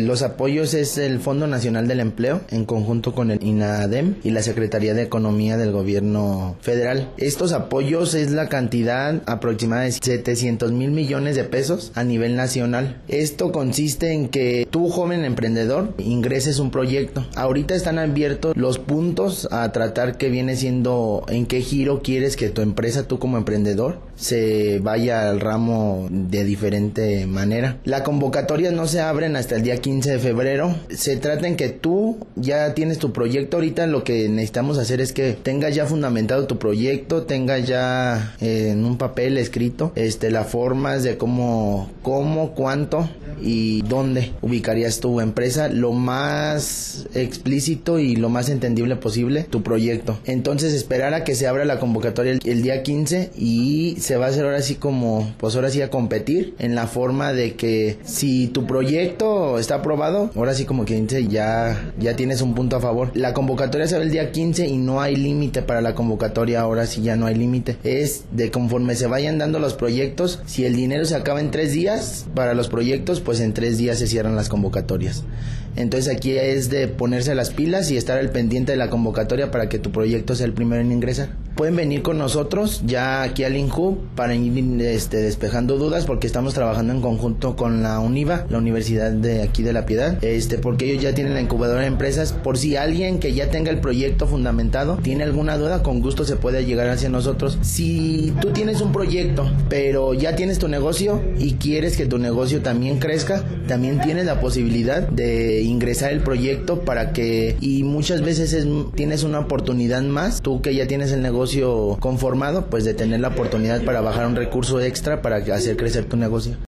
Los apoyos es el Fondo Nacional del Empleo en conjunto con el INADEM y la Secretaría de Economía del Gobierno Federal. Estos apoyos es la cantidad aproximada de 700,000 millones de pesos a nivel nacional. Esto consiste en que tú, joven emprendedor, ingreses un proyecto. Ahorita están abiertos los puntos a tratar que viene siendo en qué giro quieres que tu empresa, tú como emprendedor, se vaya al ramo de diferente manera. Las convocatorias no se abren hasta el día 15 de febrero. Se trata en que tú ya tienes tu proyecto. Ahorita lo que necesitamos hacer es que tengas ya fundamentado tu proyecto, tengas ya en un papel escrito las formas de cómo, cuánto y dónde ubicarías tu empresa, lo más explícito y lo más entendible posible tu proyecto. Entonces esperar a que se abra la convocatoria el día 15 y se va a hacer ahora sí como, pues ahora sí a competir en la forma de que si tu proyecto está aprobado, ahora sí como que dice ya tienes un punto a favor. La convocatoria se abre el día 15 y no hay límite para la convocatoria, ahora sí ya no hay límite. Es de conforme se vayan dando los proyectos, si el dinero se acaba en 3 días para los proyectos, pues en 3 días se cierran las convocatorias. Entonces aquí es de ponerse las pilas y estar al pendiente de la convocatoria para que tu proyecto sea el primero en ingresar. Pueden venir con nosotros ya aquí al INJU para ir despejando dudas, porque estamos trabajando en conjunto con la UNIVA, la Universidad de aquí de La Piedad, porque ellos ya tienen la incubadora de empresas. Por si alguien que ya tenga el proyecto fundamentado tiene alguna duda, con gusto se puede llegar hacia nosotros. Si tú tienes un proyecto pero ya tienes tu negocio y quieres que tu negocio también crezca, también tienes la posibilidad de ingresar el proyecto para que, y muchas veces tienes una oportunidad más, tú que ya tienes el negocio conformado, pues de tener la oportunidad para bajar un recurso extra para hacer crecer tu negocio.